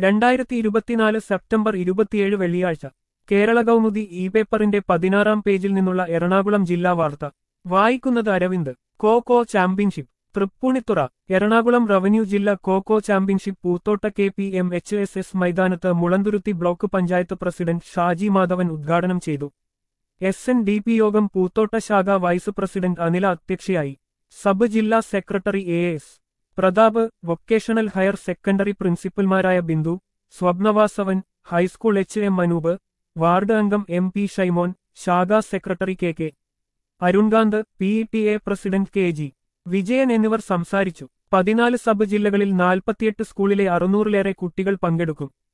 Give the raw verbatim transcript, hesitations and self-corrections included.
രണ്ടായിരത്തി ഇരുപത്തിനാല് സെപ്റ്റംബർ ഇരുപത്തിയേഴ് വെള്ളിയാഴ്ച കേരള കൗമുദി ഇ പേപ്പറിന്റെ പതിനാറാം പേജിൽ നിന്നുള്ള എറണാകുളം ജില്ലാ വാർത്ത വായിക്കുന്നത് അരവിന്ദ് കോ കോ ചാമ്പ്യൻഷിപ്പ് തൃപ്പൂണിത്തുറ എറണാകുളം റവന്യൂ ജില്ലാ kho kho championship Poothotta K P M H S S മൈതാനത്ത് മുളന്തുരുത്തി ബ്ലോക്ക് പഞ്ചായത്ത് പ്രസിഡന്റ് ഷാജി മാധവൻ ഉദ്ഘാടനം ചെയ്തു. എസ് എൻ ഡി പി യോഗം പൂത്തോട്ട ശാഖ വൈസ് പ്രസിഡന്റ് അനില അധ്യക്ഷയായി. സബ് ജില്ലാ secretary A S Prathap, vocational higher secondary പ്രിൻസിപ്പൽമാരായ Bindu, Swapna Vasavan, high school H M Anoop, ward അംഗം എം പി ഷൈമോൻ, ശാഖാ secretary K K Arunkanth, P T A president K G Vijayan എന്നിവർ സംസാരിച്ചു. പതിനാല് സബ് ജില്ലകളിൽ നാൽപ്പത്തിയെട്ട് സ്കൂളിലെ അറുന്നൂറിലേറെ കുട്ടികൾ പങ്കെടുക്കും.